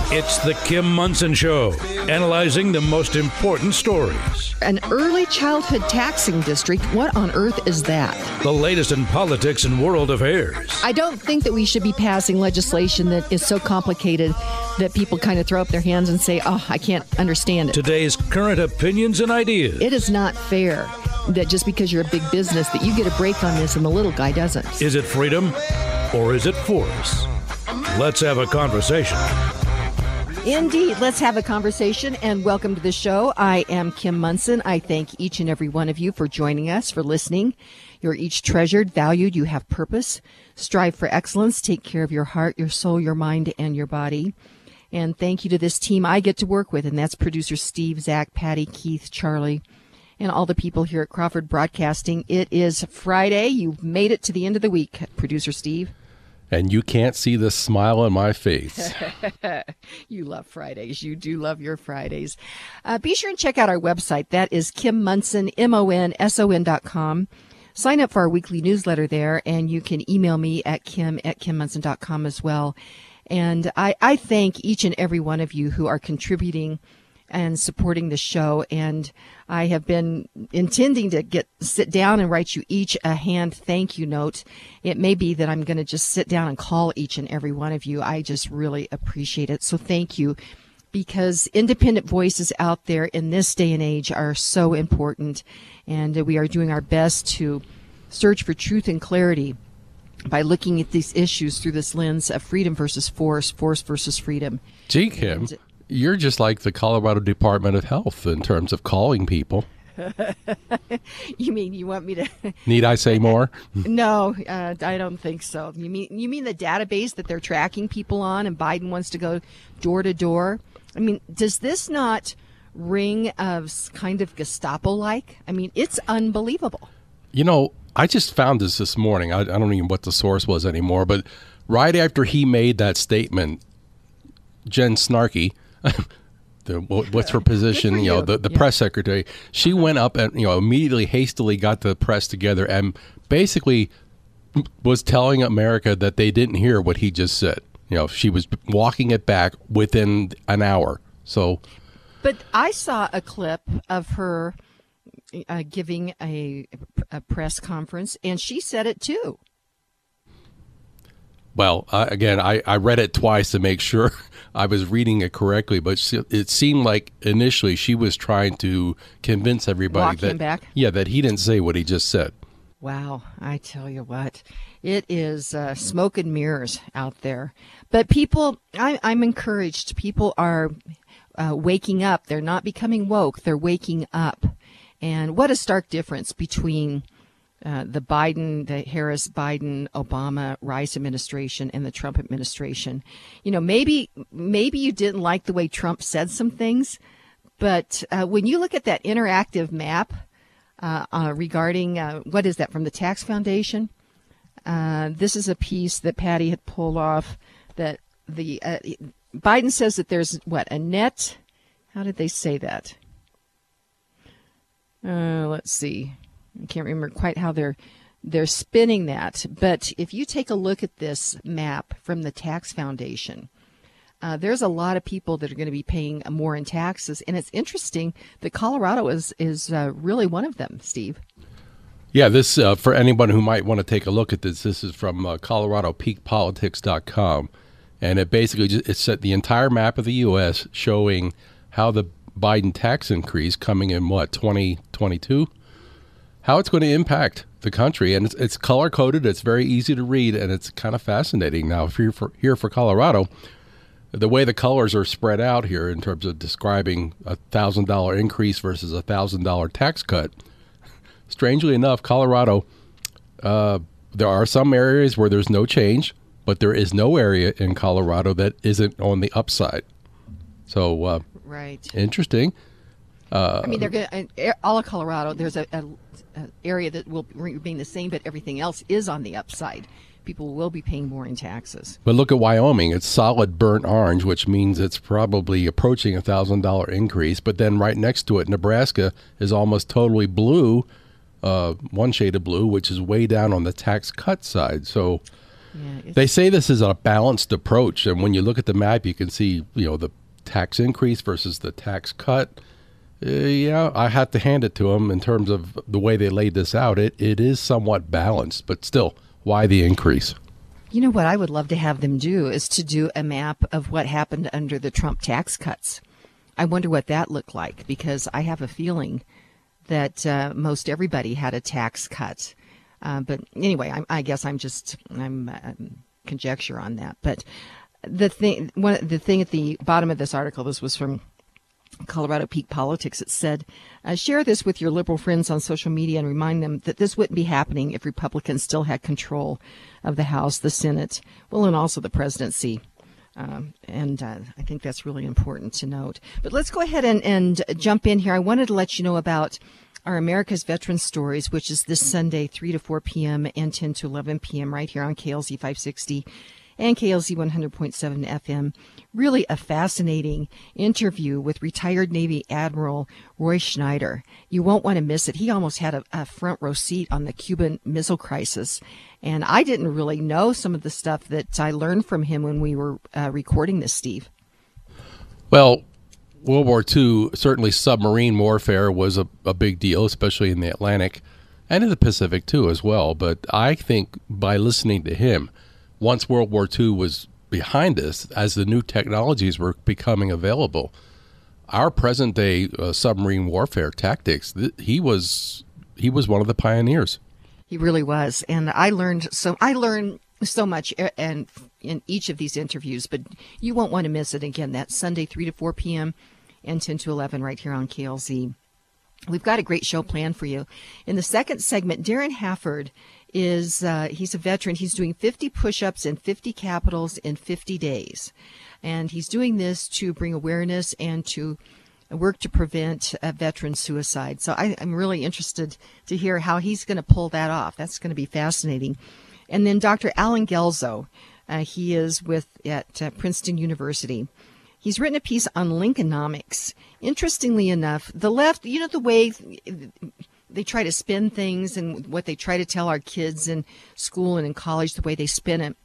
It's the Kim Monson Show, analyzing the most important stories. An early childhood taxing district, what on earth is that? The latest in politics and world affairs. I don't think that we should be passing legislation that is so complicated that people kind of throw up their hands and say, oh, I can't understand it. Today's current opinions and ideas. It is not fair that just because you're a big business that you get a break on this and the little guy doesn't. Is it freedom or is it force? Let's have a conversation. Indeed. Let's have a conversation, and welcome to the show. I am Kim Monson. I thank each and every one of you for joining us, for listening. You're each treasured, valued. You have purpose. Strive for excellence. Take care of your heart, your soul, your mind, and your body. And thank you to this team I get to work with, and that's producer Steve, Zach, Patty, Keith, Charlie, and all the people here at Crawford Broadcasting. It is Friday. You've made it to the end of the week, producer Steve. And you can't see the smile on my face. You love Fridays. You do love your Fridays. Be sure and check out our website. That is Kim Monson, MONSON.com. Sign up for our weekly newsletter there, and you can email me at kim@kimmonson.com as well. And I thank each and every one of you who are contributing and supporting the show. And I have been intending to sit down and write you each a hand thank you note. It may be that I'm going to just sit down and call each and every one of you. I just really appreciate it. So thank you, because independent voices out there in this day and age are so important. And we are doing our best to search for truth and clarity by looking at these issues through this lens of freedom versus force, force versus freedom. Gee, Kim, you're just like the Colorado Department of Health in terms of calling people. You mean you want me to? Need I say more? No, I don't think so. You mean the database that they're tracking people on, and Biden wants to go door to door? I mean, does this not ring of kind of Gestapo-like? I mean, it's unbelievable. You know, I just found this morning. I don't even know what the source was anymore, but right after he made that statement, Jen Snarky, what's her position? The press secretary. She went up and immediately, hastily got the press together and basically was telling America that they didn't hear what he just said. She was walking it back within an hour. But I saw a clip of her giving a press conference, and she said it too. Well, again, I read it twice to make sure I was reading it correctly, but it seemed like initially she was trying to convince everybody that he didn't say what he just said. Wow, I tell you what, it is smoke and mirrors out there. But people, I'm encouraged. People are waking up. They're not becoming woke. They're waking up. And what a stark difference between the Harris, Biden, Obama, Rice administration and the Trump administration. Maybe you didn't like the way Trump said some things, but when you look at that interactive map regarding, what is that, from the Tax Foundation? This is a piece that Patty had pulled off that the Biden says that there's a net, how did they say that? Let's see. I can't remember quite how they're spinning that. But if you take a look at this map from the Tax Foundation, there's a lot of people that are going to be paying more in taxes. And it's interesting that Colorado is really one of them, Steve. Yeah, this for anyone who might want to take a look at this is from ColoradoPeakPolitics.com. And it basically it's set the entire map of the U.S. showing how the Biden tax increase coming in 2022, how it's going to impact the country. And it's color coded. It's very easy to read, and it's kind of fascinating. Now, if you're here for Colorado, the way the colors are spread out here in terms of describing a $1,000 increase versus a $1,000 tax cut, strangely enough, Colorado, there are some areas where there's no change, but there is no area in Colorado that isn't on the upside. So, right. Interesting. I mean, they're going all of Colorado. There's a area that will remain the same, but everything else is on the upside. People will be paying more in taxes. But look at Wyoming. It's solid burnt orange, which means it's probably approaching a $1,000 increase. But then right next to it, Nebraska is almost totally blue, one shade of blue, which is way down on the tax cut side. So Yeah, they say this is a balanced approach, and when you look at the map, you can see, the tax increase versus the tax cut. I have to hand it to them in terms of the way they laid this out. It is somewhat balanced, but still, why the increase? You know what I would love to have them do is to do a map of what happened under the Trump tax cuts. I wonder what that looked like, because I have a feeling that most everybody had a tax cut. But anyway, I guess I'm conjecture on that. But the thing at the bottom of this article, this was from Colorado Peak Politics, it said, share this with your liberal friends on social media and remind them that this wouldn't be happening if Republicans still had control of the House, the Senate, and also the presidency. And I think that's really important to note. But let's go ahead and jump in here. I wanted to let you know about our America's Veterans Stories, which is this Sunday, 3 to 4 p.m. and 10 to 11 p.m. right here on KLZ 560 and KLZ 100.7 FM. Really a fascinating interview with retired Navy Admiral Roy Schneider. You won't want to miss it. He almost had a front row seat on the Cuban Missile Crisis. And I didn't really know some of the stuff that I learned from him when we were recording this, Steve. Well, World War II, certainly submarine warfare was a big deal, especially in the Atlantic and in the Pacific, too, as well. But I think by listening to him, once World War II was behind us, as the new technologies were becoming available, our present-day submarine warfare tactics, he was one of the pioneers. He really was, and I learned so much and in each of these interviews, but you won't want to miss it. Again, that's Sunday, 3 to 4 p.m. and 10 to 11 right here on KLZ. We've got a great show planned for you. In the second segment, Darren Hafford he's a veteran. He's doing 50 push-ups and 50 capitals in 50 days. And he's doing this to bring awareness and to work to prevent veteran suicide. So I'm really interested to hear how he's going to pull that off. That's going to be fascinating. And then Dr. Alan Gelzo, he is at Princeton University. He's written a piece on Lincolnomics. Interestingly enough, the left, the way they try to spin things and what they try to tell our kids in school and in college, the way they spin it.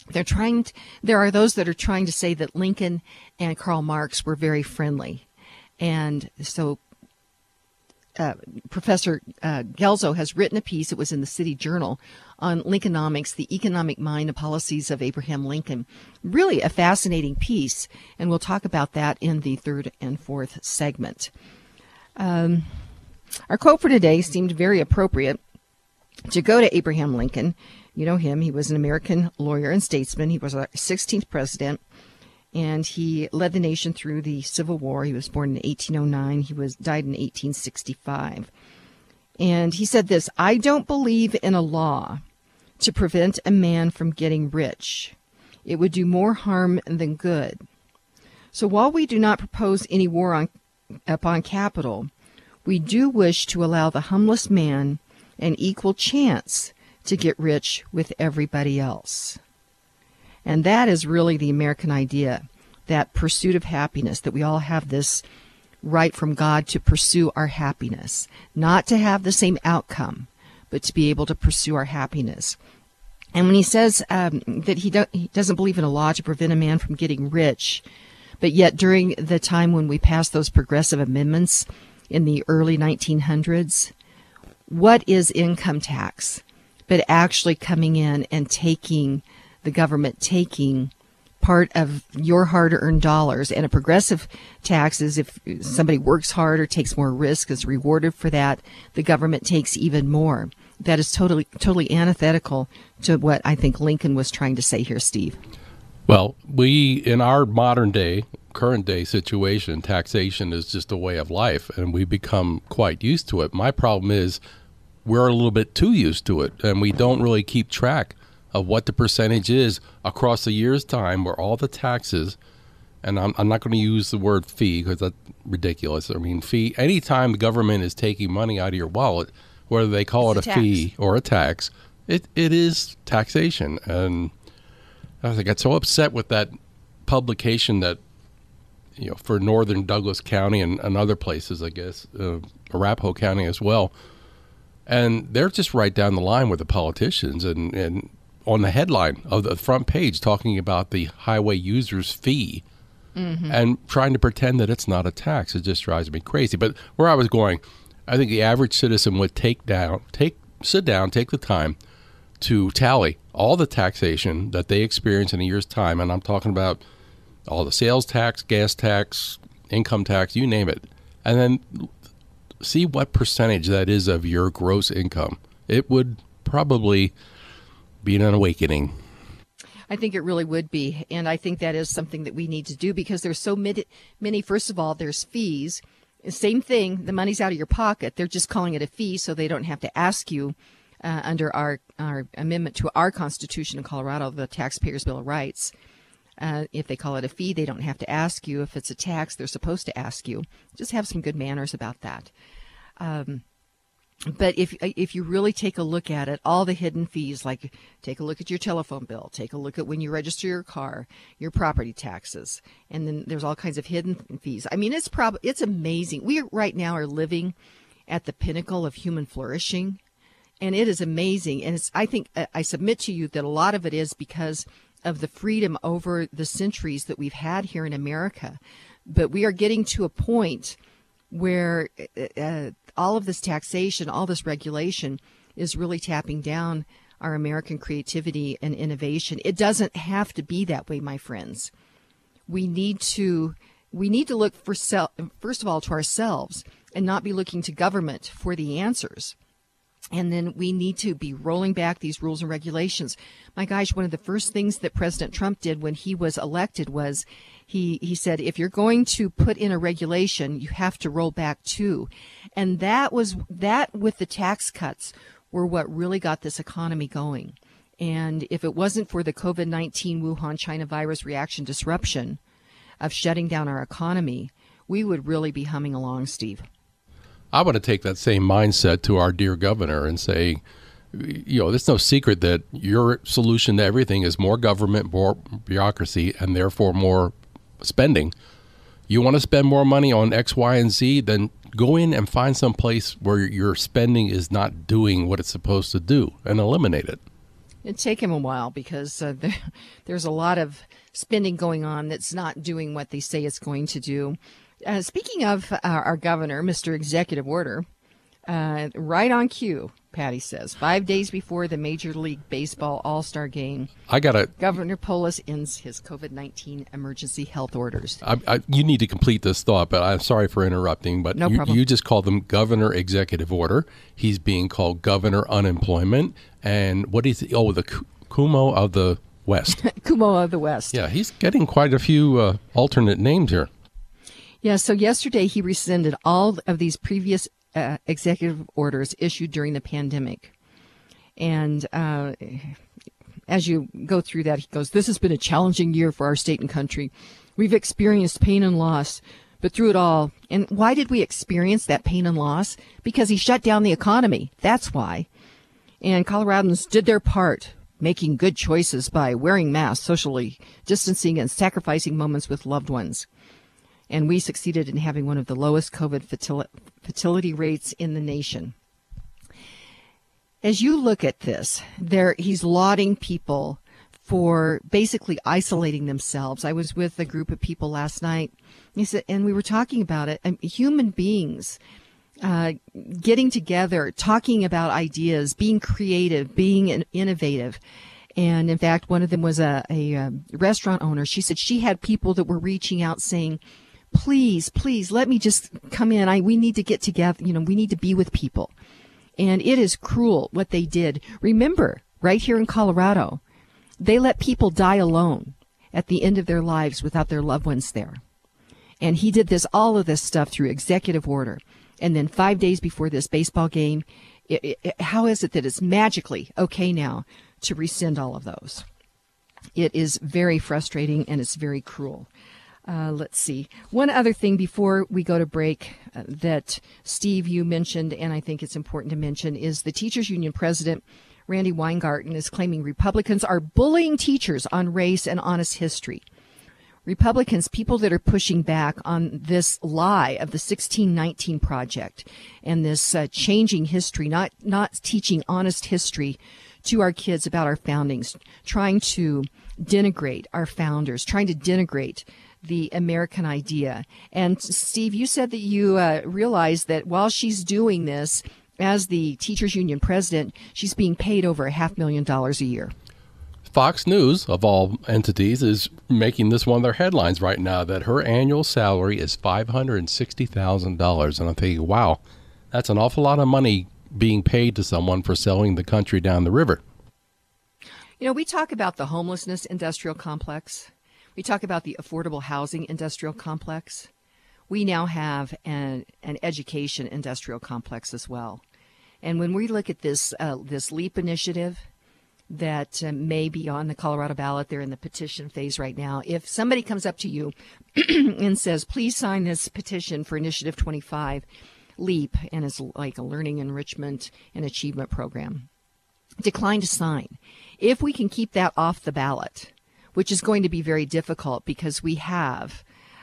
There are those that are trying to say that Lincoln and Karl Marx were very friendly. And so Professor Gelzo has written a piece, it was in the City Journal, on Lincolnomics, the economic mind and policies of Abraham Lincoln. Really a fascinating piece, and we'll talk about that in the third and fourth segment. Our quote for today seemed very appropriate to go to Abraham Lincoln. You know him. He was an American lawyer and statesman. He was our 16th president, and he led the nation through the Civil War. He was born in 1809. He died in 1865. And he said this, "I don't believe in a law to prevent a man from getting rich. It would do more harm than good. So while we do not propose any war upon capital, we do wish to allow the humblest man an equal chance to get rich with everybody else." And that is really the American idea, that pursuit of happiness, that we all have this right from God to pursue our happiness, not to have the same outcome, but to be able to pursue our happiness. And when he says that he doesn't believe in a law to prevent a man from getting rich, but yet during the time when we passed those progressive amendments in the early 1900s, what is income tax but actually coming in and the government taking part of your hard-earned dollars? And a progressive tax is if somebody works hard or takes more risk, is rewarded for that, the government takes even more. That is totally antithetical to what I think Lincoln was trying to say here, Steve. Well, in our current day situation, taxation is just a way of life, and we become quite used to it. My problem is we're a little bit too used to it, and we don't really keep track of what the percentage is across a year's time, where all the taxes, and I'm not going to use the word fee because that's ridiculous. I mean, fee, anytime the government is taking money out of your wallet, whether they call it a fee or a tax, it is taxation. And I got so upset with that publication that, for northern Douglas County and other places, I guess, Arapahoe County as well. And they're just right down the line with the politicians and on the headline of the front page talking about the highway user's fee and trying to pretend that it's not a tax. It just drives me crazy. But where I was going, I think the average citizen would sit down, take the time to tally all the taxation that they experience in a year's time. And I'm talking about all the sales tax, gas tax, income tax, you name it. And then see what percentage that is of your gross income. It would probably be an awakening. I think it really would be. And I think that is something that we need to do because there's so many. First of all, there's fees. Same thing. The money's out of your pocket. They're just calling it a fee so they don't have to ask you under our amendment to our Constitution in Colorado, the Taxpayers' Bill of Rights. If they call it a fee, they don't have to ask you. If it's a tax, they're supposed to ask you. Just have some good manners about that. But if you really take a look at it, all the hidden fees, like take a look at your telephone bill, take a look at when you register your car, your property taxes, and then there's all kinds of hidden fees. I mean, it's amazing. We right now are living at the pinnacle of human flourishing, and it is amazing. And I think I submit to you that a lot of it is because of the freedom over the centuries that we've had here in America. But we are getting to a point where all of this taxation, all this regulation is really tapping down our American creativity and innovation. It doesn't have to be that way, my friends. We need to look first of all to ourselves and not be looking to government for the answers. And then we need to be rolling back these rules and regulations. My gosh, one of the first things that President Trump did when he was elected was he said, if you're going to put in a regulation, you have to roll back too. And that with the tax cuts were what really got this economy going. And if it wasn't for the COVID-19 Wuhan China virus reaction disruption of shutting down our economy, we would really be humming along, Steve. I want to take that same mindset to our dear governor and say, it's no secret that your solution to everything is more government, more bureaucracy, and therefore more spending. You want to spend more money on X, Y, and Z, then go in and find some place where your spending is not doing what it's supposed to do and eliminate it. It'd take him a while because there's a lot of spending going on that's not doing what they say it's going to do. Speaking of our governor, Mr. Executive Order, right on cue, Patty says, 5 days before the Major League Baseball All-Star Game, Governor Polis ends his COVID-19 emergency health orders. You need to complete this thought, but I'm sorry for interrupting. But no problem. You just called him Governor Executive Order. He's being called Governor Unemployment. And what is the Cuomo of the West. Cuomo of the West. Yeah, he's getting quite a few alternate names here. Yeah, so yesterday he rescinded all of these previous executive orders issued during the pandemic. And as you go through that, he goes, "This has been a challenging year for our state and country. We've experienced pain and loss, but through it all." And why did we experience that pain and loss? Because he shut down the economy. That's why. And Coloradans did their part, making good choices by wearing masks, socially distancing, and sacrificing moments with loved ones. And we succeeded in having one of the lowest COVID fertility rates in the nation. As you look at this, he's lauding people for basically isolating themselves. I was with a group of people last night, and we were talking about it. Human beings getting together, talking about ideas, being creative, being innovative. And in fact, one of them was a restaurant owner. She said she had people that were reaching out saying, please, let me just come in. We need to get together. We need to be with people. And it is cruel what they did. Remember, right here in Colorado, they let people die alone at the end of their lives without their loved ones there. And he did all of this stuff through executive order. And then 5 days before this baseball game, how is it that it's magically okay now to rescind all of those? It is very frustrating and it's very cruel. Let's see. One other thing before we go to break that, Steve, you mentioned, and I think it's important to mention, is the Teachers Union president, Randi Weingarten, is claiming Republicans are bullying teachers on race and honest history. Republicans, people that are pushing back on this lie of the 1619 Project and this changing history, not teaching honest history to our kids about our foundings, trying to denigrate our founders, trying to denigrate the American idea. And Steve, you said that you realized that while she's doing this as the Teachers Union president, she's being paid over $500,000 a year. Fox News, of all entities, is making this one of their headlines right now, that her annual salary is $560,000. And I'm thinking, wow, that's an awful lot of money being paid to someone for selling the country down the river. You know, we talk about the homelessness industrial complex. We talk about the affordable housing industrial complex. We now have an education industrial complex as well. And when we look at this LEAP initiative that may be on the Colorado ballot, they're in the petition phase right now. If somebody comes up to you and says, please sign this petition for Initiative 25, LEAP, and it's like a learning enrichment and achievement program, decline to sign. If we can keep that off the ballot, which is going to be very difficult because we have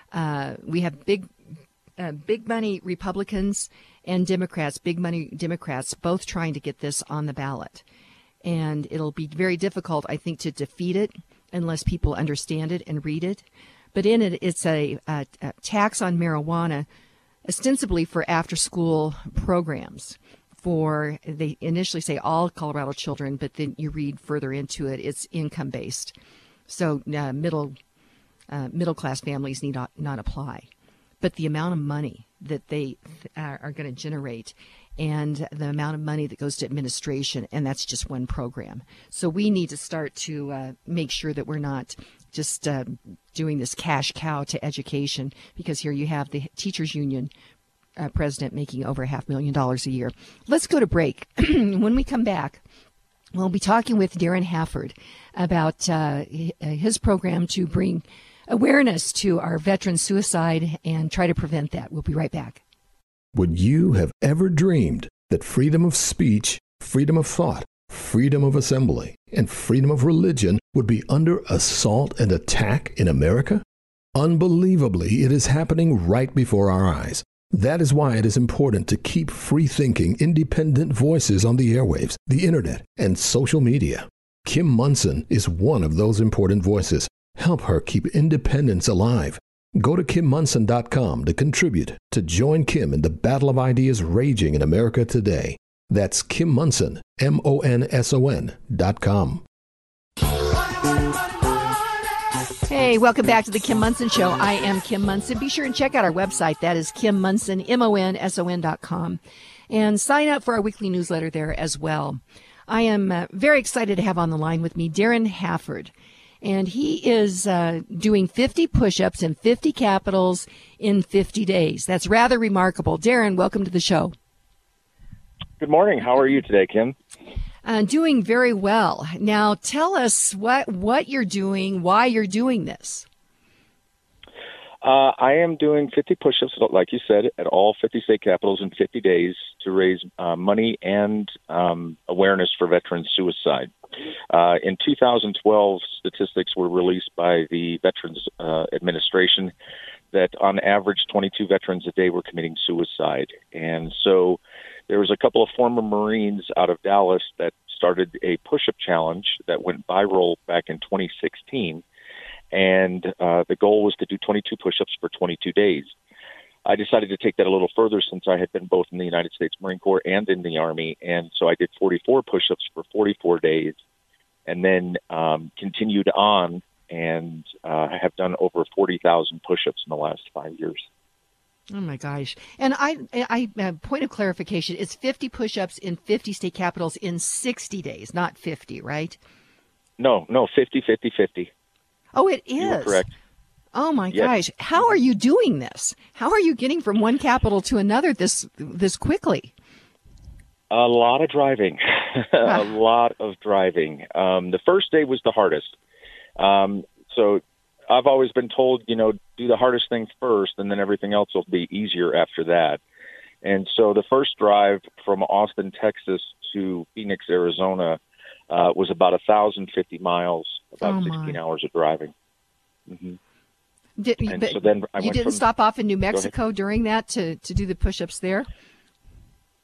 big money Republicans and Democrats, big money Democrats, both trying to get this on the ballot. And it'll be very difficult, I think, to defeat it unless people understand it and read it. But in it, it's a tax on marijuana, ostensibly for after-school programs. They initially say all Colorado children, but then you read further into it, it's income-based. So middle-class families need not apply. But the amount of money that they are going to generate and the amount of money that goes to administration, and that's just one program. So we need to start to make sure that we're not just doing this cash cow to education, because here you have the Teachers Union president making over $500,000 a year. Let's go to break. When we come back, we'll be talking with Darren Hafford about his program to bring awareness to our veteran suicide and try to prevent that. We'll be right back. Would you have ever dreamed that freedom of speech, freedom of thought, freedom of assembly, and freedom of religion would be under assault and attack in America? Unbelievably, it is happening right before our eyes. That is why it is important to keep free-thinking, independent voices on the airwaves, the internet, and social media. Kim Monson is one of those important voices. Help her keep independence alive. Go to KimMonson.com to contribute, to join Kim in the battle of ideas raging in America today. That's Kim Monson, MONSON.com. Hey, welcome back to the Kim Monson Show. I am Kim Monson. Be sure and check out our website. That is Kim Monson, MONSON.com. And sign up for our weekly newsletter there as well. I am very excited to have on the line with me Darren Hafford. And he is doing 50 push-ups in 50 capitals in 50 days. That's rather remarkable. Darren, welcome to the show. Good morning. How are you today, Kim? Doing very well. Now, tell us what you're doing, why you're doing this. I am doing 50 push-ups, like you said, at all 50 state capitals in 50 days to raise money and awareness for veteran suicide. In 2012, statistics were released by the Veterans Administration that on average 22 veterans a day were committing suicide. And so there was a couple of former Marines out of Dallas that started a push-up challenge that went viral back in 2016. And the goal was to do 22 push-ups for 22 days. I decided to take that a little further since I had been both in the United States Marine Corps and in the Army. And so I did 44 push-ups for 44 days and then continued on and have done over 40,000 push-ups in the last 5 years. Oh, my gosh. And I point of clarification, it's 50 push-ups in 50 state capitals in 60 days, not 50, right? No, 50, 50, 50. Oh, it is? You are correct. Oh, my Yes. gosh. How are you doing this? How are you getting from one capital to another this quickly? A lot of driving. A lot of driving. The first day was the hardest. So I've always been told, do the hardest thing first, and then everything else will be easier after that. And so the first drive from Austin, Texas to Phoenix, Arizona was about 1,050 miles, about 16 hours of driving. Mm-hmm. So then I you didn't stop off in New Mexico during that to do the push-ups there?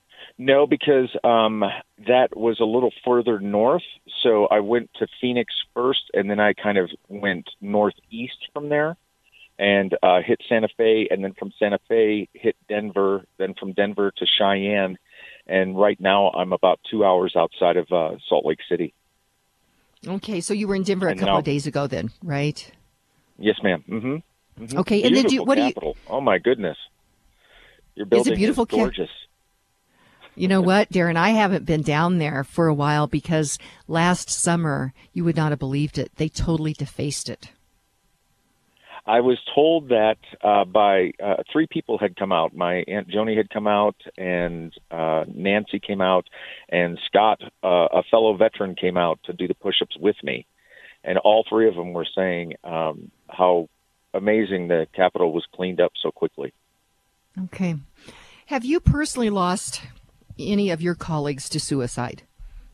No, because that was a little further north. So I went to Phoenix first, and then I kind of went northeast from there and hit Santa Fe, and then from Santa Fe hit Denver, then from Denver to Cheyenne. And right now I'm about 2 hours outside of Salt Lake City. Okay, so you were in Denver a couple of days ago then, right? Yes, ma'am. Mm-hmm. Mm-hmm. Okay, and then what capital. Oh, my goodness. Your building is gorgeous. You know what, Darren? I haven't been down there for a while because last summer, you would not have believed it, they totally defaced it. I was told that by 3 people had come out. My Aunt Joni had come out, and Nancy came out, and Scott, a fellow veteran, came out to do the push-ups with me. And all 3 of them were saying how amazing the Capitol was cleaned up so quickly. Okay. Have you personally lost any of your colleagues to suicide?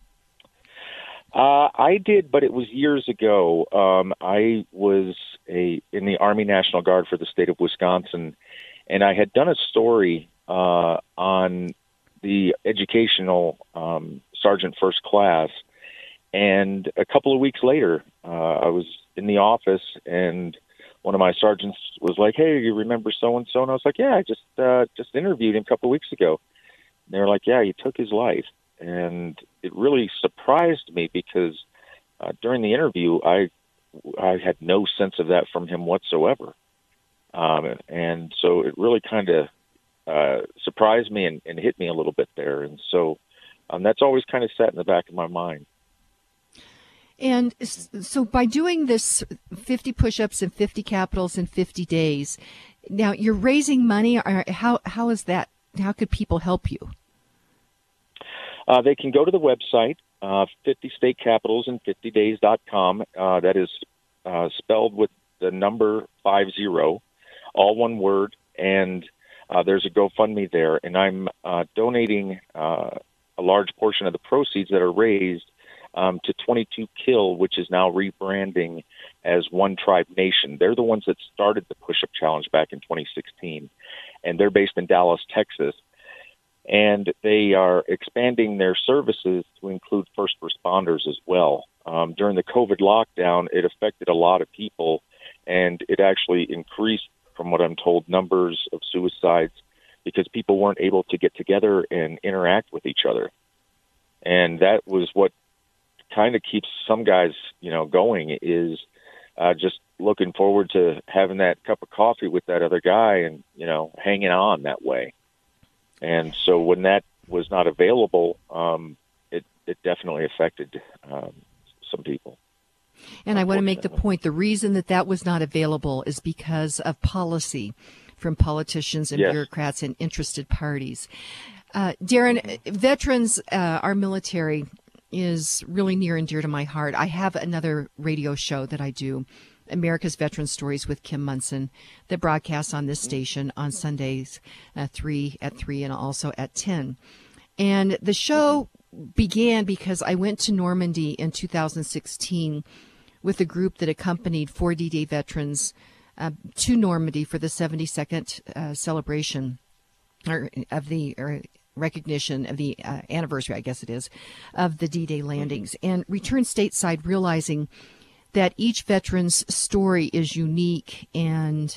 I did, but it was years ago. I was in the Army National Guard for the state of Wisconsin, and I had done a story on the educational Sergeant First Class. And a couple of weeks later, I was in the office, and one of my sergeants was like, "Hey, you remember so-and-so?" And I was like, "Yeah, I just interviewed him a couple of weeks ago." And they were like, "Yeah, he took his life." And it really surprised me because during the interview, I had no sense of that from him whatsoever. And so it really kind of surprised me and hit me a little bit there. And so that's always kind of sat in the back of my mind. And so by doing this 50 push-ups and 50 capitals in 50 days, now you're raising money. How is that? How could people help you? They can go to the website, 50 State Capitals in 50days.com. That is spelled with the number 50, all one word. And there's a GoFundMe there. And I'm donating a large portion of the proceeds that are raised to 22 Kill, which is now rebranding as One Tribe Nation. They're the ones that started the push-up challenge back in 2016, and they're based in Dallas, Texas. And they are expanding their services to include first responders as well. During the COVID lockdown, it affected a lot of people, and it actually increased, from what I'm told, numbers of suicides because people weren't able to get together and interact with each other. And that was what kind of keeps some guys, going, is just looking forward to having that cup of coffee with that other guy and, hanging on that way. And so when that was not available, it definitely affected some people. And I want to make the point, the reason that was not available is because of policy from politicians and bureaucrats and interested parties. Darren, veterans, our military is really near and dear to my heart. I have another radio show that I do, America's Veteran Stories with Kim Monson, that broadcasts on this station on Sundays at 3 and also at 10. And the show began because I went to Normandy in 2016 with a group that accompanied 4 D-Day veterans to Normandy for the 72nd celebration of the recognition of the anniversary, I guess it is, of the D-Day landings, and returned stateside realizing that each veteran's story is unique and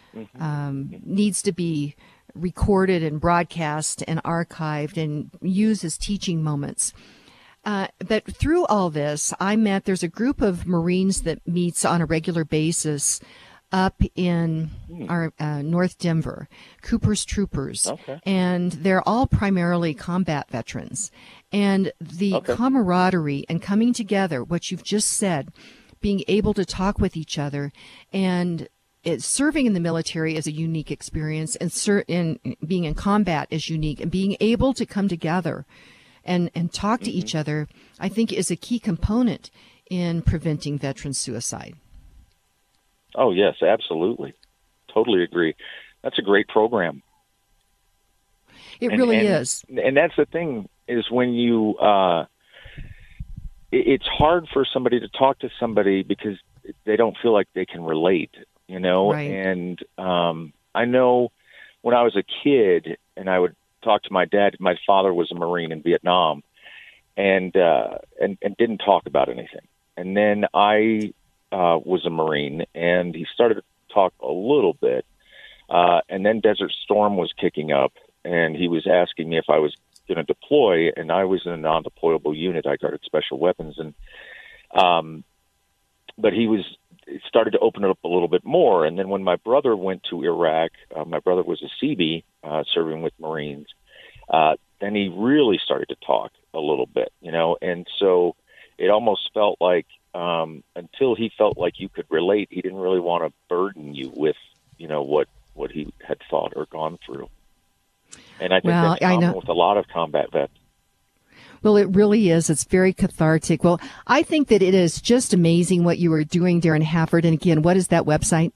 needs to be recorded and broadcast and archived and used as teaching moments. But through all this, there's a group of Marines that meets on a regular basis up in our North Denver, Cooper's Troopers, and they're all primarily combat veterans. And the camaraderie and coming together, what you've just said, being able to talk with each other, and serving in the military is a unique experience, and being in combat is unique, and being able to come together and talk to each other, I think, is a key component in preventing veteran suicide. Oh, yes, absolutely. Totally agree. That's a great program. It really is. And that's the thing, is when you it's hard for somebody to talk to somebody because they don't feel like they can relate, Right. And I know when I was a kid and I would talk to my dad. My father was a Marine in Vietnam, and didn't talk about anything. And then I was a Marine, and he started to talk a little bit. And then Desert Storm was kicking up, and he was asking me if I was going to deploy, and I was in a non-deployable unit. I guarded special weapons, and but he started to open it up a little bit more. And then when my brother went to Iraq, my brother was a Seabee serving with Marines. Then he really started to talk a little bit, and so it almost felt like until he felt like you could relate, he didn't really want to burden you with, what he had fought or gone through. And I think that's common with a lot of combat vets. Well, it really is. It's very cathartic. Well, I think that it is just amazing what you are doing, Darren Hafford. And again, what is that website?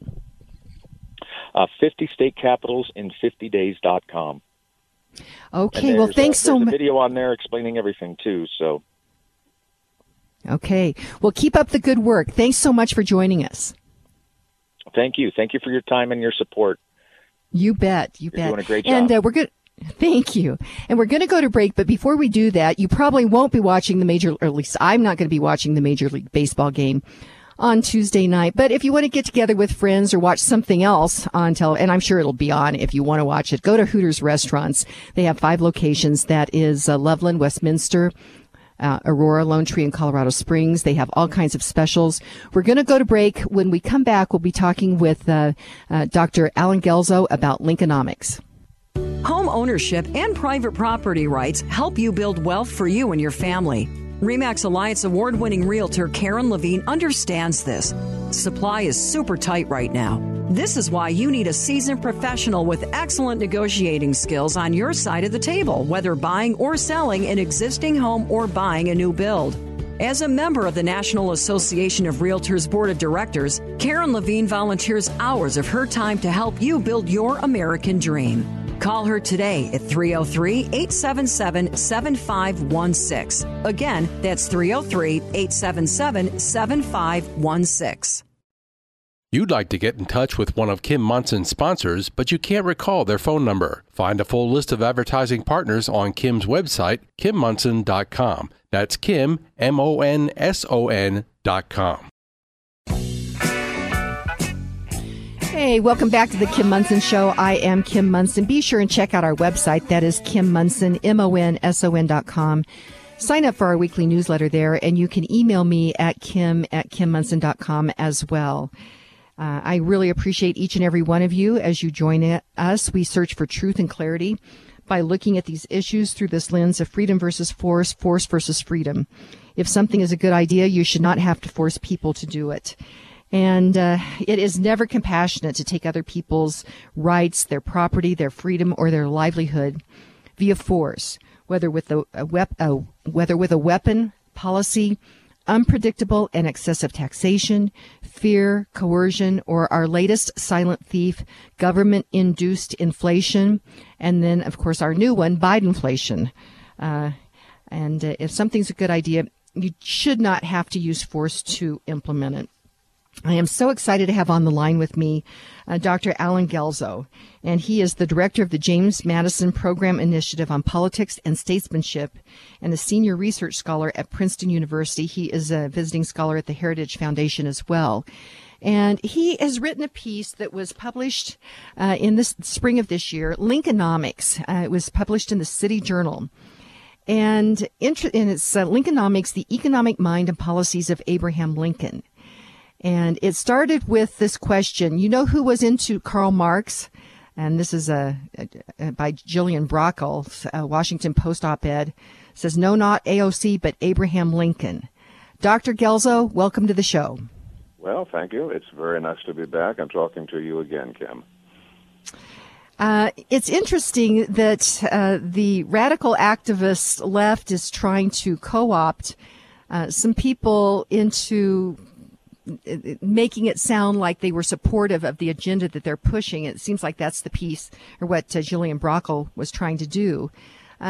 50 State Capitals in 50days.com. Okay. Well, thanks so much. There's a video on there explaining everything too. So. Okay. Well, keep up the good work. Thanks so much for joining us. Thank you. Thank you for your time and your support. You bet. You bet. You're doing a great job. And we're good. Thank you. And we're going to go to break. But before we do that, you probably won't be watching or at least I'm not going to be watching the Major League Baseball game on Tuesday night. But if you want to get together with friends or watch something else on and I'm sure it'll be on if you want to watch it, go to Hooters Restaurants. They have 5 locations. That is Loveland, Westminster, Aurora, Lone Tree, and Colorado Springs. They have all kinds of specials. We're going to go to break. When we come back, we'll be talking with Dr. Alan Gelzo about Lincolnomics. Home ownership and private property rights help you build wealth for you and your family. RE/MAX Alliance award-winning realtor Karen Levine understands this. Supply is super tight right now. This is why you need a seasoned professional with excellent negotiating skills on your side of the table, whether buying or selling an existing home or buying a new build. As a member of the National Association of Realtors Board of Directors, Karen Levine volunteers hours of her time to help you build your American dream. Call her today at 303-877-7516. Again, that's 303-877-7516. You'd like to get in touch with one of Kim Monson's sponsors, but you can't recall their phone number. Find a full list of advertising partners on Kim's website, KimMonson.com. That's Kim, MONSON.com. Hey, welcome back to the Kim Monson Show. I am Kim Monson. Be sure and check out our website. That is Kim Monson, MONSON.com. Sign up for our weekly newsletter there, and you can email me at kim@kimmonson.com as well. I really appreciate each and every one of you as you join us. We search for truth and clarity by looking at these issues through this lens of freedom versus force, force versus freedom. If something is a good idea, you should not have to force people to do it. And it is never compassionate to take other people's rights, their property, their freedom, or their livelihood via force, whether with a weapon, policy, unpredictable and excessive taxation, fear, coercion, or our latest silent thief, government-induced inflation, and then, of course, our new one, Bidenflation. And if something's a good idea, you should not have to use force to implement it. I am so excited to have on the line with me Dr. Alan Gelzo, and he is the director of the James Madison Program Initiative on Politics and Statesmanship and a senior research scholar at Princeton University. He is a visiting scholar at the Heritage Foundation as well. And he has written a piece that was published in the spring of this year, Lincolnomics. It was published in the City Journal. And it's Lincolnomics, the Economic Mind and Policies of Abraham Lincoln. And it started with this question. You know who was into Karl Marx? And this is by Jillian Brockle, a Washington Post op-ed. Says, no, not AOC, but Abraham Lincoln. Dr. Gelzo, welcome to the show. Well, thank you. It's very nice to be back. I'm talking to you again, Kim. It's interesting that the radical activist left is trying to co-opt some people into making it sound like they were supportive of the agenda that they're pushing. It seems like that's the piece, or what Jillian Brockle was trying to do.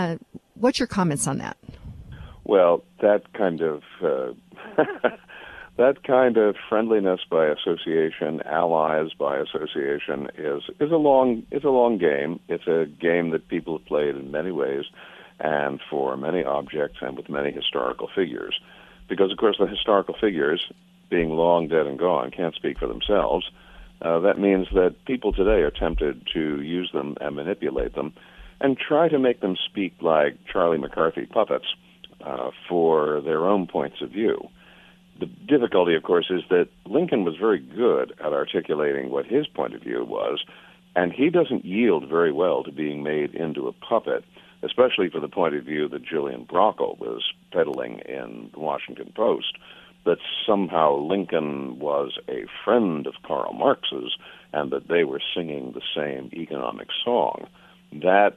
What's your comments on that? Well, that kind of that kind of friendliness by association, allies by association, is a long game. It's a game that people have played in many ways, and for many objects, and with many historical figures. Because, of course, the historical figures, being long dead and gone, can't speak for themselves. That means that people today are tempted to use them and manipulate them and try to make them speak like Charlie McCarthy puppets for their own points of view. The difficulty, of course, is that Lincoln was very good at articulating what his point of view was, and he doesn't yield very well to being made into a puppet, especially for the point of view that Gillian Brockle was peddling in the Washington Post, that somehow Lincoln was a friend of Karl Marx's and that they were singing the same economic song. That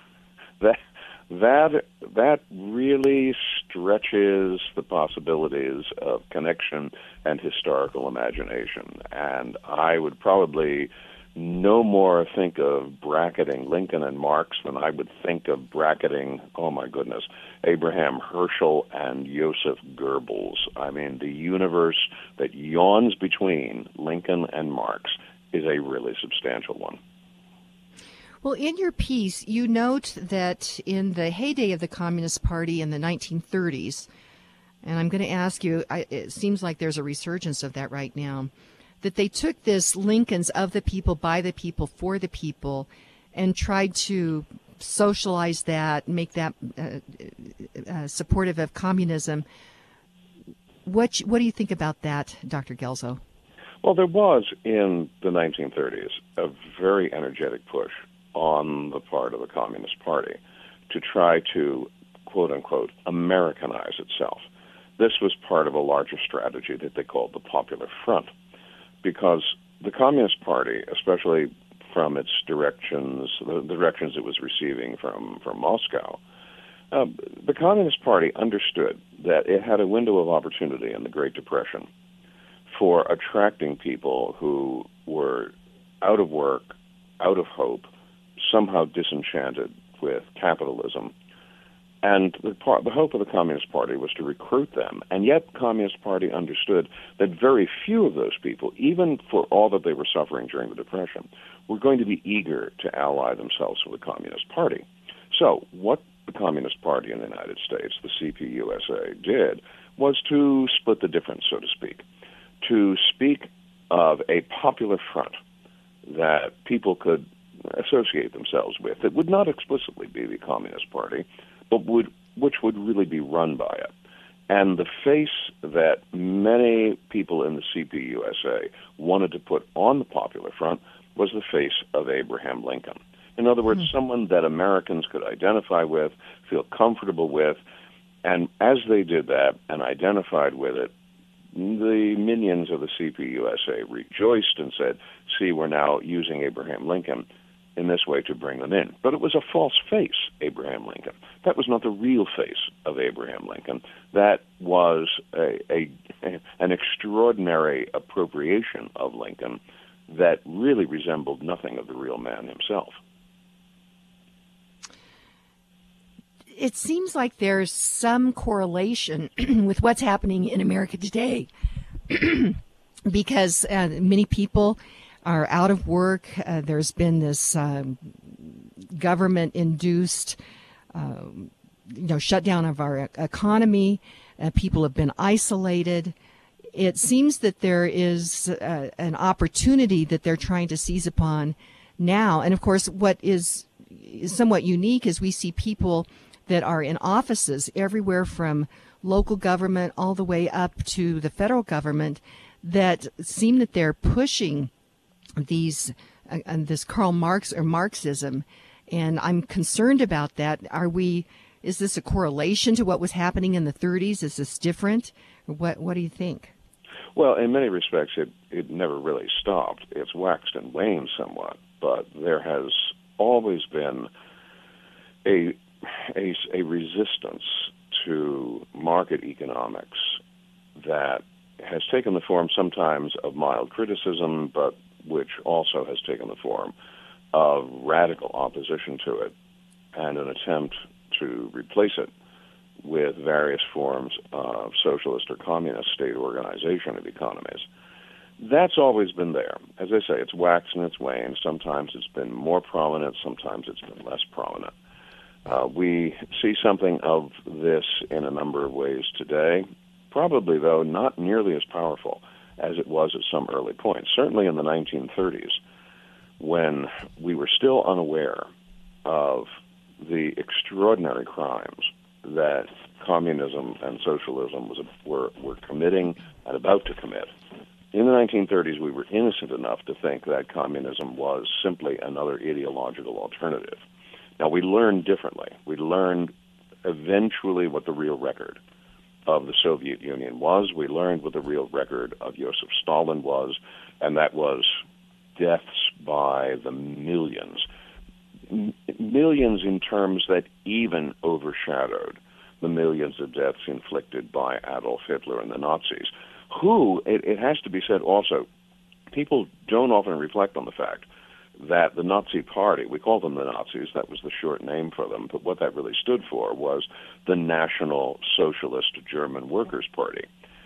really stretches the possibilities of connection and historical imagination. And I would probably no more think of bracketing Lincoln and Marx than I would think of bracketing, oh my goodness, Abraham Herschel and Joseph Goebbels. I mean, the universe that yawns between Lincoln and Marx is a really substantial one. Well, in your piece, you note that in the heyday of the Communist Party in the 1930s, and I'm going to ask you, it seems like there's a resurgence of that right now, that they took this Lincoln's of the people, by the people, for the people, and tried to socialize that, make that supportive of communism. What do you think about that, Dr. Guelzo? Well, there was, in the 1930s, a very energetic push on the part of the Communist Party to try to, quote-unquote, Americanize itself. This was part of a larger strategy that they called the Popular Front, because the Communist Party, especially from its directions, the directions it was receiving from Moscow, the Communist Party understood that it had a window of opportunity in the Great Depression for attracting people who were out of work, out of hope, somehow disenchanted with capitalism. And the hope of the Communist Party was to recruit them. And yet the Communist Party understood that very few of those people, even for all that they were suffering during the Depression, were going to be eager to ally themselves with the Communist Party. So what the Communist Party in the United States, the CPUSA, did was to split the difference, so to speak, to speak of a popular front that people could associate themselves with that would not explicitly be the Communist Party, but which would really be run by it. And the face that many people in the CPUSA wanted to put on the Popular Front was the face of Abraham Lincoln. In other words, someone that Americans could identify with, feel comfortable with, and as they did that and identified with it, the minions of the CPUSA rejoiced and said, see, we're now using Abraham Lincoln in this way to bring them in. But it was a false face, Abraham Lincoln. That was not the real face of Abraham Lincoln. That was an extraordinary appropriation of Lincoln that really resembled nothing of the real man himself. It seems like there's some correlation with what's happening in America today because many people are out of work. There's been this government-induced shutdown of our economy. People have been isolated. It seems that there is an opportunity that they're trying to seize upon now. And, of course, what is somewhat unique is we see people that are in offices everywhere from local government all the way up to the federal government that seem that they're pushing this Karl Marx or Marxism, and I'm concerned about that. Is this a correlation to what was happening in the 30s? Is this different? What do you think? Well, in many respects, it never really stopped. It's waxed and waned somewhat, but there has always been a resistance to market economics that has taken the form sometimes of mild criticism, but which also has taken the form of radical opposition to it and an attempt to replace it with various forms of socialist or communist state organization of economies. That's always been there. As I say, it's waxed and it's waned. Sometimes it's been more prominent, sometimes it's been less prominent. We see something of this in a number of ways today, probably, though, not nearly as powerful as it was at some early point. Certainly in the 1930s, when we were still unaware of the extraordinary crimes that communism and socialism were committing and about to commit. In the 1930s, we were innocent enough to think that communism was simply another ideological alternative. Now, we learned differently. We learned eventually what the real record of the Soviet Union was. We learned what the real record of Joseph Stalin was, and that was deaths by the millions. Millions in terms that even overshadowed the millions of deaths inflicted by Adolf Hitler and the Nazis, who, it has to be said also, people don't often reflect on the fact that the Nazi Party, we call them the Nazis, that was the short name for them, but what that really stood for was the National Socialist German Workers' Party.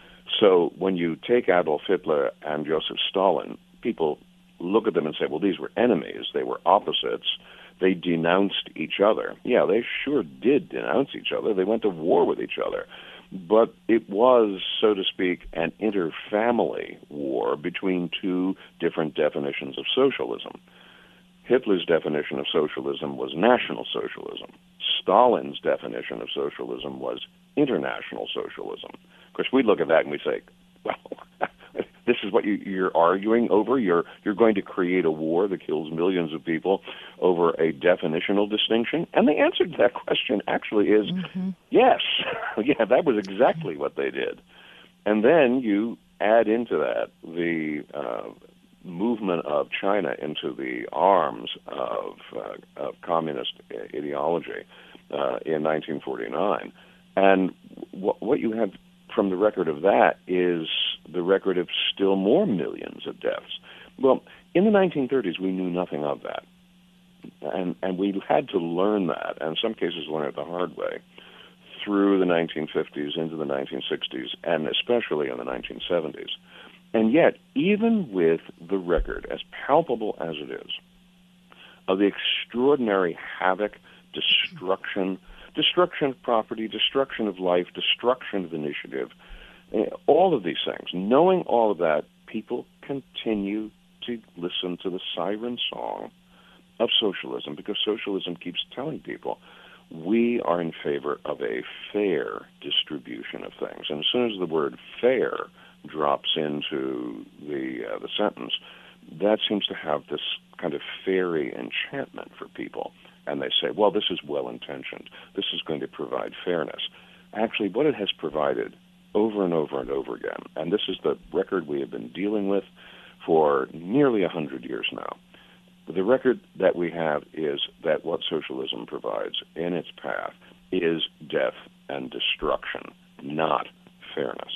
So when you take Adolf Hitler and Joseph Stalin, people look at them and say, well, these were enemies, they were opposites, they denounced each other. Yeah, they sure did denounce each other. They went to war with each other. But it was, so to speak, an inter-family war between two different definitions of socialism. Hitler's definition of socialism was National Socialism. Stalin's definition of socialism was international socialism. Of course, we look at that and we say, well, this is what you're arguing over? You're going to create a war that kills millions of people over a definitional distinction? And the answer to that question actually is yes. Yeah, that was exactly what they did. And then you add into that the movement of China into the arms of communist ideology in 1949. And what you have from the record of that is the record of still more millions of deaths. Well, in the 1930s, we knew nothing of that. And we had to learn that, and in some cases learn it the hard way, through the 1950s into the 1960s, and especially in the 1970s. And yet, even with the record, as palpable as it is, of the extraordinary havoc, destruction of property, destruction of life, destruction of initiative, all of these things, knowing all of that, people continue to listen to the siren song of socialism, because socialism keeps telling people we are in favor of a fair distribution of things. And as soon as the word fair drops into the sentence, that seems to have this kind of fairy enchantment for people. And they say, well, this is well-intentioned. This is going to provide fairness. Actually, what it has provided over and over and over again, and this is the record we have been dealing with for nearly 100 years now, the record that we have is that what socialism provides in its path is death and destruction, not fairness.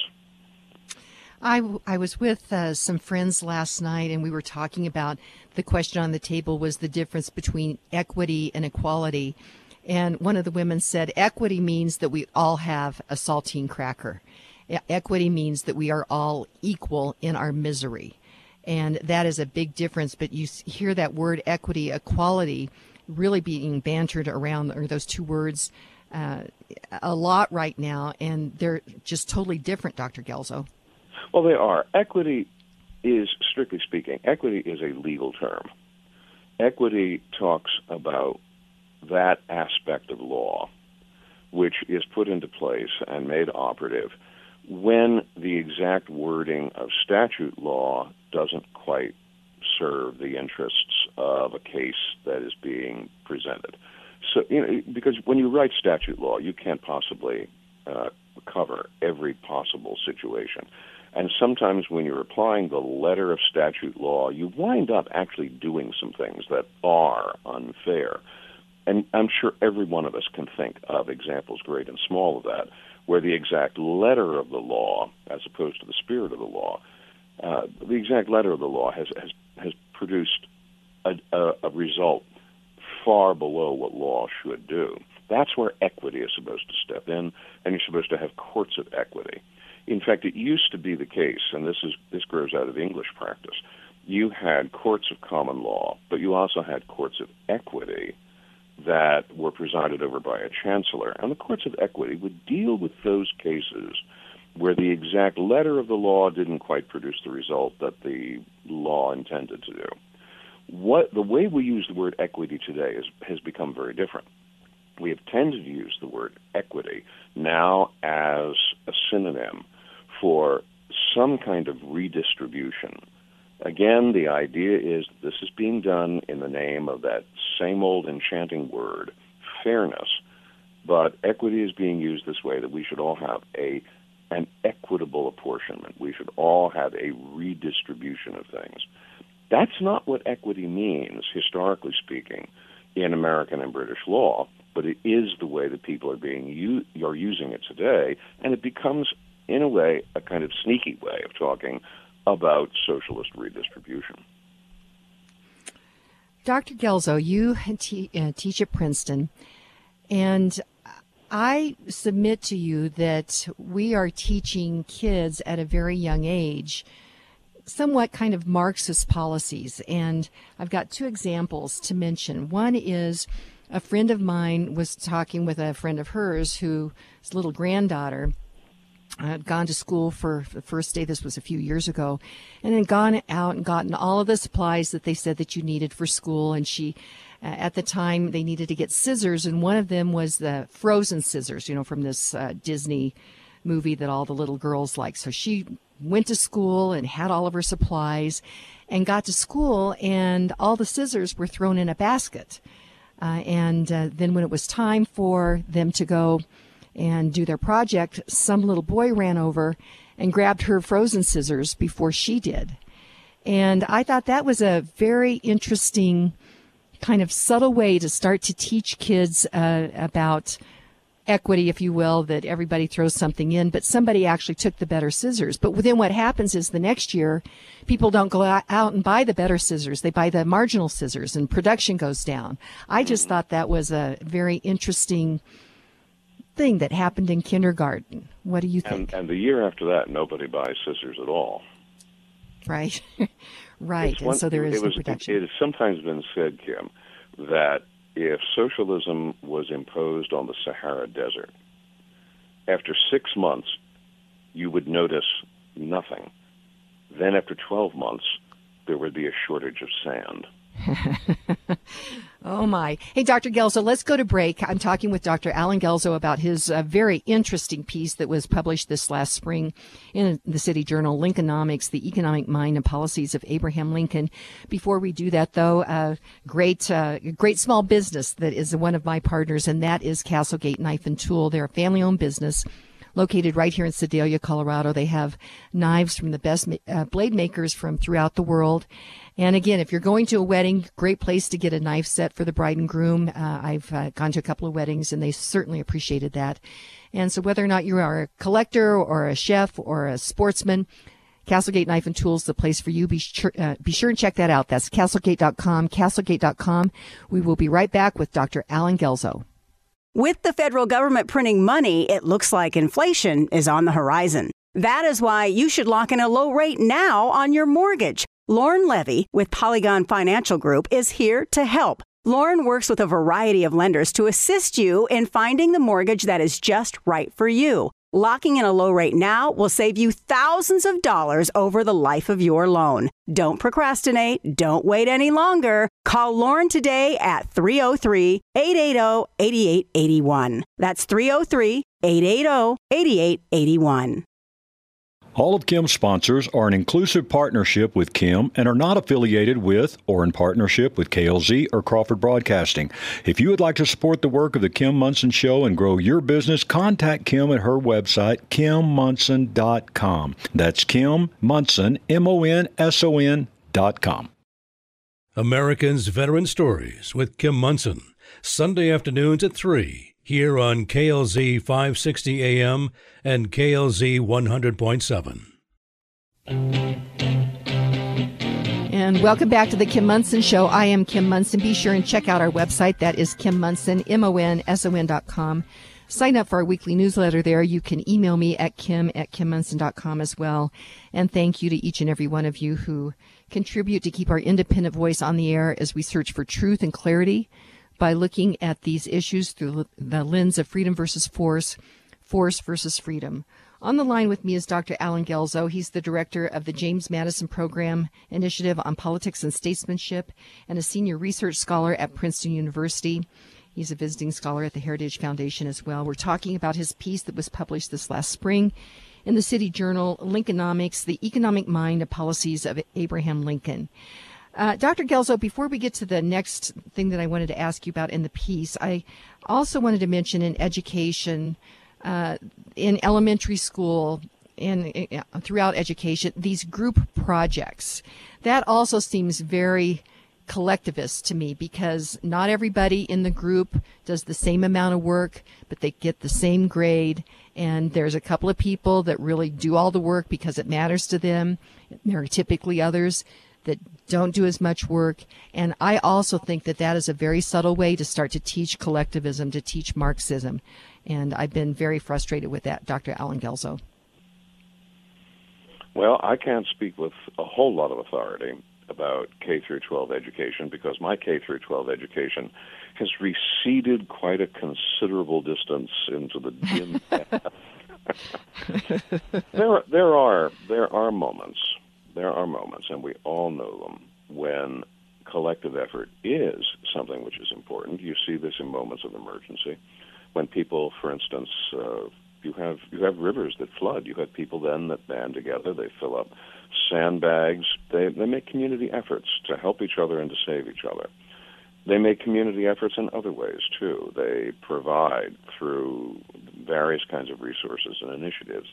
I was with some friends last night, and we were talking about the question on the table was the difference between equity and equality. And one of the women said, equity means that we all have a saltine cracker. Equity means that we are all equal in our misery. And that is a big difference. But you hear that word equity, equality, really being bantered around, or those two words, a lot right now. And they're just totally different, Dr. Guelzo. Well, they are. Equity is, strictly speaking, equity is a legal term. Equity talks about that aspect of law which is put into place and made operative when the exact wording of statute law doesn't quite serve the interests of a case that is being presented. So, because when you write statute law, you can't possibly cover every possible situation. And sometimes when you're applying the letter of statute law, you wind up actually doing some things that are unfair. And I'm sure every one of us can think of examples, great and small, of that, where the exact letter of the law, as opposed to the spirit of the law, the exact letter of the law has produced a result far below what law should do. That's where equity is supposed to step in, and you're supposed to have courts of equity. In fact, it used to be the case, and this grows out of English practice. You had courts of common law, but you also had courts of equity that were presided over by a chancellor. And the courts of equity would deal with those cases where the exact letter of the law didn't quite produce the result that the law intended to do. The way we use the word equity today has become very different. We have tended to use the word equity now as a synonym for some kind of redistribution. Again, the idea is this is being done in the name of that same old enchanting word, fairness, but equity is being used this way, that we should all have an equitable apportionment. We should all have a redistribution of things. That's not what equity means, historically speaking, in American and British law, but it is the way that people are using it today, and it becomes, in a way, a kind of sneaky way of talking about socialist redistribution. Dr. Guelzo, you teach at Princeton, and I submit to you that we are teaching kids at a very young age somewhat kind of Marxist policies, and I've got two examples to mention. One is a friend of mine was talking with a friend of hers whose little granddaughter had gone to school for the first day, this was a few years ago, and then gone out and gotten all of the supplies that they said that you needed for school. And she, at the time, they needed to get scissors, and one of them was the Frozen scissors, from this Disney movie that all the little girls like. So she went to school and had all of her supplies and got to school, and all the scissors were thrown in a basket. And then when it was time for them to go and do their project, some little boy ran over and grabbed her Frozen scissors before she did. And I thought that was a very interesting kind of subtle way to start to teach kids about equity, if you will, that everybody throws something in, but somebody actually took the better scissors. But then what happens is the next year, people don't go out and buy the better scissors. They buy the marginal scissors, and production goes down. I just thought that was a very interesting thing that happened in kindergarten. What do you think? And the year after that, nobody buys scissors at all. Right. Right. And so there is the production. It has sometimes been said, Kim, that if socialism was imposed on the Sahara Desert, after 6 months, you would notice nothing. Then after 12 months, there would be a shortage of sand. Oh, my. Hey, Dr. Guelzo, let's go to break. I'm talking with Dr. Alan Guelzo about his very interesting piece that was published this last spring in the City Journal, Lincolnomics, the Economic Mind and Policies of Abraham Lincoln. Before we do that, though, great small business that is one of my partners, and that is Castlegate Knife and Tool. They're a family-owned business located right here in Sedalia, Colorado. They have knives from the best blade makers from throughout the world. And again, if you're going to a wedding, great place to get a knife set for the bride and groom. I've gone to a couple of weddings, and they certainly appreciated that. And so whether or not you are a collector or a chef or a sportsman, Castlegate Knife and Tools is the place for you. Be sure and check that out. That's castlegate.com, castlegate.com. We will be right back with Dr. Alan Guelzo. With the federal government printing money, it looks like inflation is on the horizon. That is why you should lock in a low rate now on your mortgage. Lauren Levy with Polygon Financial Group is here to help. Lauren works with a variety of lenders to assist you in finding the mortgage that is just right for you. Locking in a low rate now will save you thousands of dollars over the life of your loan. Don't procrastinate. Don't wait any longer. Call Lauren today at 303-880-8881. That's 303-880-8881. All of Kim's sponsors are an inclusive partnership with Kim and are not affiliated with or in partnership with KLZ or Crawford Broadcasting. If you would like to support the work of the Kim Monson Show and grow your business, contact Kim at her website, kimmonson.com. That's Kim Monson, MONSON.com. Americans Veteran Stories with Kim Monson, Sunday afternoons at 3. Here on KLZ 560 AM and KLZ 100.7. And welcome back to the Kim Monson Show. I am Kim Monson. Be sure and check out our website. That is Kim Monson, MONSON.com. Sign up for our weekly newsletter there. You can email me at kim@kimmonson.com as well. And thank you to each and every one of you who contribute to keep our independent voice on the air as we search for truth and clarity by looking at these issues through the lens of freedom versus force, force versus freedom. On the line with me is Dr. Alan Guelzo. He's the director of the James Madison Program Initiative on Politics and Statesmanship and a senior research scholar at Princeton University. He's a visiting scholar at the Heritage Foundation as well. We're talking about his piece that was published this last spring in the City Journal, Lincolnomics, the Economic Mind and Policies of Abraham Lincoln. Dr. Guelzo, before we get to the next thing that I wanted to ask you about in the piece, I also wanted to mention in education, in elementary school, throughout education, these group projects. That also seems very collectivist to me because not everybody in the group does the same amount of work, but they get the same grade. And there's a couple of people that really do all the work because it matters to them. There are typically others that don't do as much work. And I also think that that is a very subtle way to start to teach collectivism, to teach Marxism. And I've been very frustrated with that, Dr. Alan Guelzo. Well, I can't speak with a whole lot of authority about K through 12 education because my K through 12 education has receded quite a considerable distance into the dim past. There are moments, and we all know them, when collective effort is something which is important. You see this in moments of emergency, when people, for instance, you have rivers that flood. You have people then that band together. They fill up sandbags. They make community efforts to help each other and to save each other. They make community efforts in other ways, too. They provide through various kinds of resources and initiatives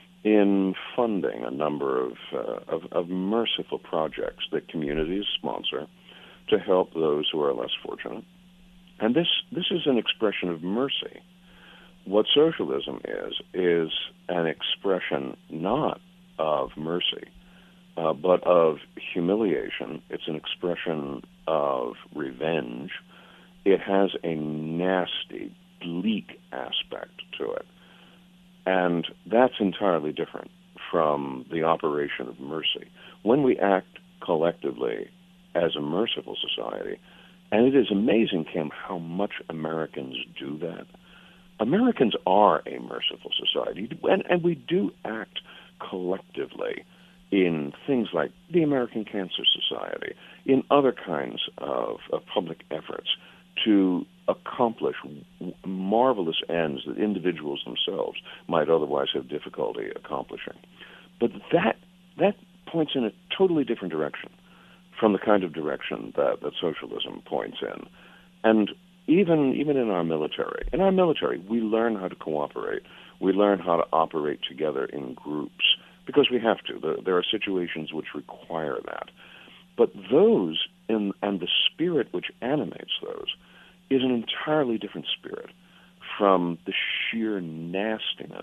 in funding a number of merciful projects that communities sponsor to help those who are less fortunate. And this is an expression of mercy. What socialism is an expression not of mercy, but of humiliation. It's an expression of revenge. It has a nasty, bleak aspect to it. And that's entirely different from the operation of mercy. When we act collectively as a merciful society, and it is amazing, Kim, how much Americans do that. Americans are a merciful society, and we do act collectively in things like the American Cancer Society, in other kinds of public efforts to accomplish marvelous ends that individuals themselves might otherwise have difficulty accomplishing. But that points in a totally different direction from the kind of direction that socialism points in. And even in our military. In our military, we learn how to cooperate. We learn how to operate together in groups because we have to. There are situations which require that. But those, and the spirit which animates those, is an entirely different spirit from the sheer nastiness,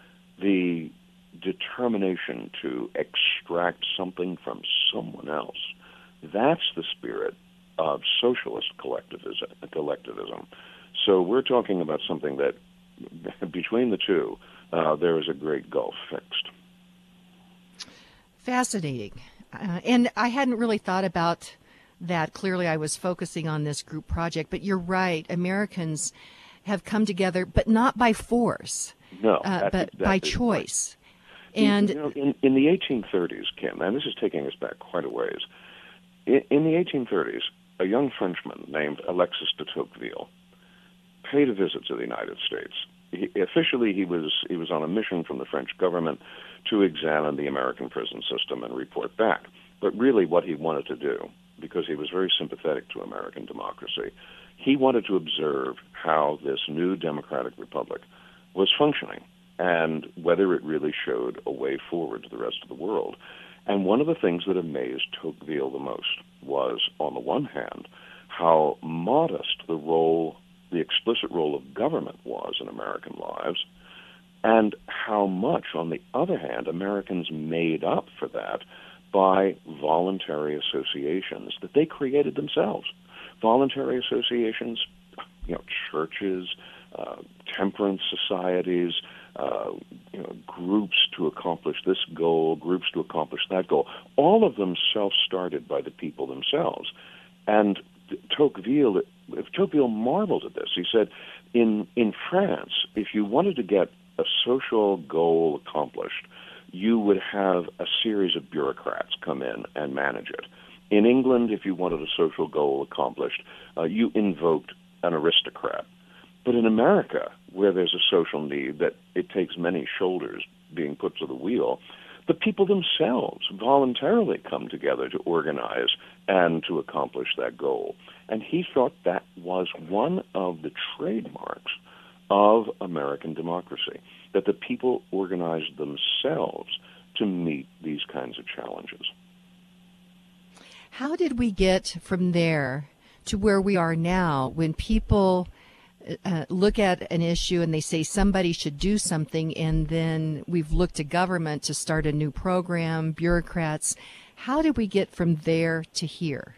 the determination to extract something from someone else. That's the spirit of socialist collectivism. So we're talking about something that, between the two, there is a great gulf fixed. Fascinating. And I hadn't really thought about that. Clearly, I was focusing on this group project, but you're right. Americans have come together, but not by force, but exactly by choice. Right. And in the 1830s, Kim, and this is taking us back quite a ways, in the 1830s, a young Frenchman named Alexis de Tocqueville paid a visit to the United States. Officially, he was on a mission from the French government to examine the American prison system and report back. But really what he wanted to do, because he was very sympathetic to American democracy, he wanted to observe how this new democratic republic was functioning and whether it really showed a way forward to the rest of the world. And one of the things that amazed Tocqueville the most was, on the one hand, how modest the explicit role of government was in American lives, and how much, on the other hand, Americans made up for that by voluntary associations that they created themselves. Voluntary associations, churches, temperance societies, groups to accomplish this goal, groups to accomplish that goal. All of them self-started by the people themselves. And Tocqueville marveled at this. He said, in France, if you wanted to get a social goal accomplished, you would have a series of bureaucrats come in and manage it. In England, if you wanted a social goal accomplished, you invoked an aristocrat. But in America, where there's a social need that it takes many shoulders being put to the wheel, the people themselves voluntarily come together to organize and to accomplish that goal. And he thought that was one of the trademarks of American democracy, that the people organized themselves to meet these kinds of challenges. How did we get from there to where we are now when people look at an issue and they say somebody should do something, and then we've looked to government to start a new program, bureaucrats? How did we get from there to here?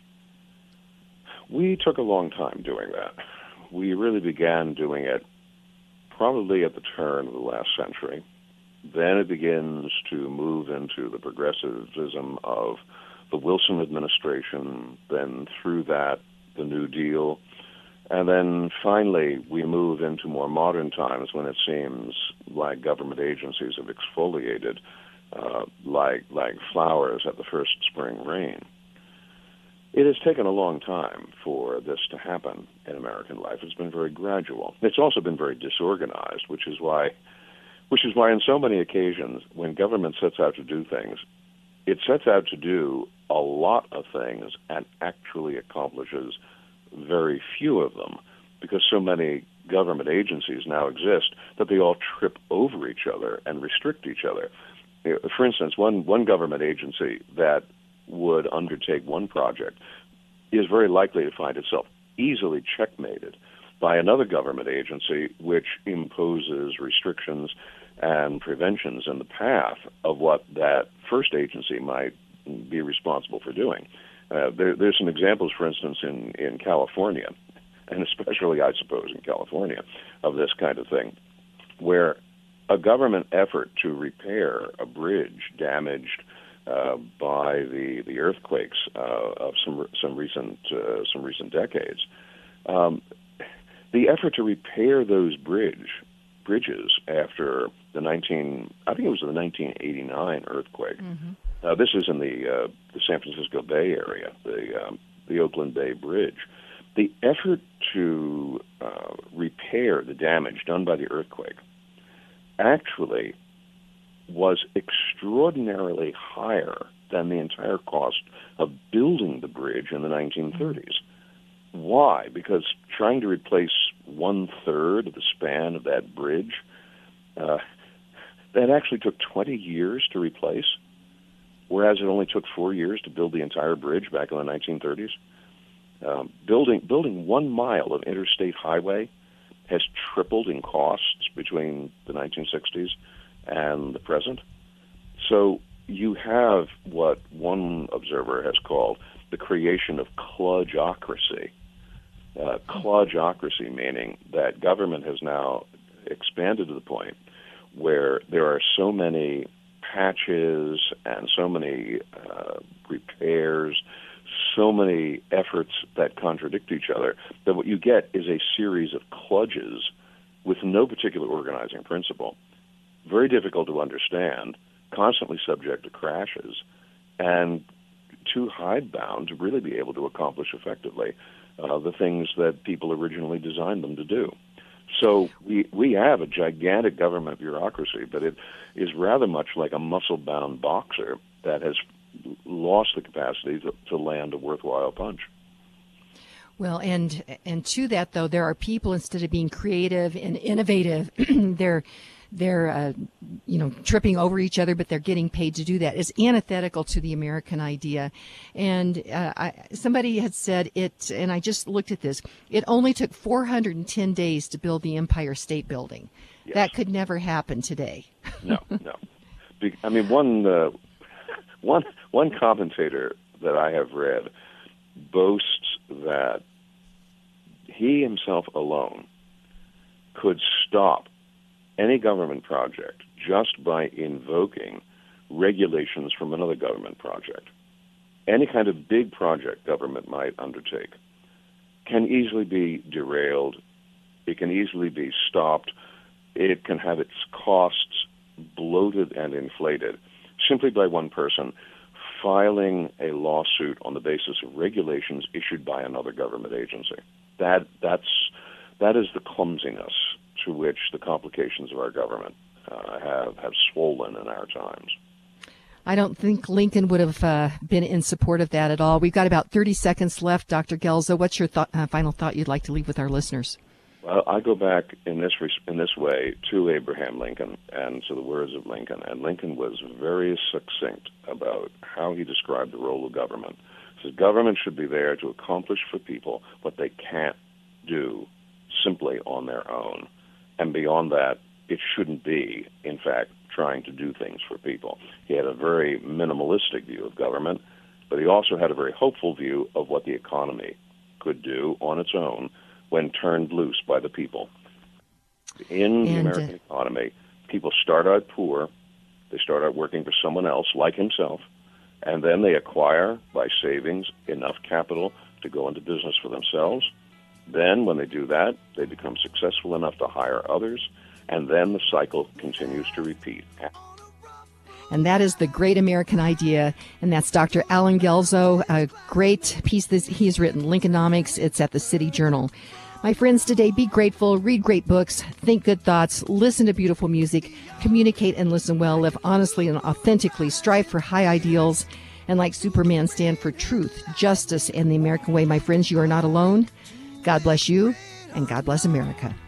We took a long time doing that. We really began doing it probably at the turn of the last century. Then it begins to move into the progressivism of the Wilson administration, then through that, the New Deal. And then finally, we move into more modern times when it seems like government agencies have exfoliated like flowers at the first spring rain. It has taken a long time for this to happen in American life. It's been very gradual. It's also been very disorganized, which is why on so many occasions when government sets out to do things, it sets out to do a lot of things and actually accomplishes very few of them, because so many government agencies now exist that they all trip over each other and restrict each other. For instance, one government agency that would undertake one project is very likely to find itself easily checkmated by another government agency which imposes restrictions and preventions in the path of what that first agency might be responsible for doing. There's some examples, for instance, in California, and especially, I suppose, in California, of this kind of thing, where a government effort to repair a bridge damaged by the earthquakes of some recent decades, the effort to repair those bridges after the 1989 earthquake. Mm-hmm. This is in the San Francisco Bay Area, the Oakland Bay Bridge. The effort to repair the damage done by the earthquake actually was extraordinarily higher than the entire cost of building the bridge in the 1930s. Why? Because trying to replace 1/3 of the span of that bridge, that actually took 20 years to replace, whereas it only took 4 years to build the entire bridge back in the 1930s. Building 1 mile of interstate highway has tripled in costs between the 1960s and the present. So you have what one observer has called the creation of kludgeocracy. Kludgeocracy meaning that government has now expanded to the point where there are so many patches and so many repairs, so many efforts that contradict each other, that what you get is a series of kludges with no particular organizing principle, very difficult to understand, constantly subject to crashes, and too hidebound to really be able to accomplish effectively the things that people originally designed them to do. So we have a gigantic government bureaucracy, but it is rather much like a muscle-bound boxer that has lost the capacity to land a worthwhile punch. Well, and to that, though, there are people, instead of being creative and innovative, they're tripping over each other, but they're getting paid to do that. It's antithetical to the American idea. And somebody had said it, and I just looked at this, it only took 410 days to build the Empire State Building. Yes. That could never happen today. No. I mean, one One commentator that I have read boasts that he himself alone could stop any government project just by invoking regulations from another government project. Any kind of big project government might undertake can easily be derailed. It can easily be stopped. It can have its costs bloated and inflated simply by one person filing a lawsuit on the basis of regulations issued by another government agency. That is the clumsiness to which the complications of our government have swollen in our times. I don't think Lincoln would have been in support of that at all. We've got about 30 seconds left. Dr. Guelzo, what's your final thought you'd like to leave with our listeners? Well, I go back in this way to Abraham Lincoln and to the words of Lincoln. And Lincoln was very succinct about how he described the role of government. He says government should be there to accomplish for people what they can't do simply on their own. And beyond that, it shouldn't be, in fact, trying to do things for people. He had a very minimalistic view of government, but he also had a very hopeful view of what the economy could do on its own when turned loose by the people. In the American economy, people start out poor, they start out working for someone else like himself, and then they acquire, by savings, enough capital to go into business for themselves. Then, when they do that, they become successful enough to hire others, and then the cycle continues to repeat. And that is the great American idea, and that's Dr. Alan Guelzo, a great piece that he's written, Lincolnomics. It's at the City Journal. My friends, today, be grateful, read great books, think good thoughts, listen to beautiful music, communicate and listen well, live honestly and authentically, strive for high ideals, and like Superman, stand for truth, justice, and the American way. My friends, you are not alone. God bless you, and God bless America.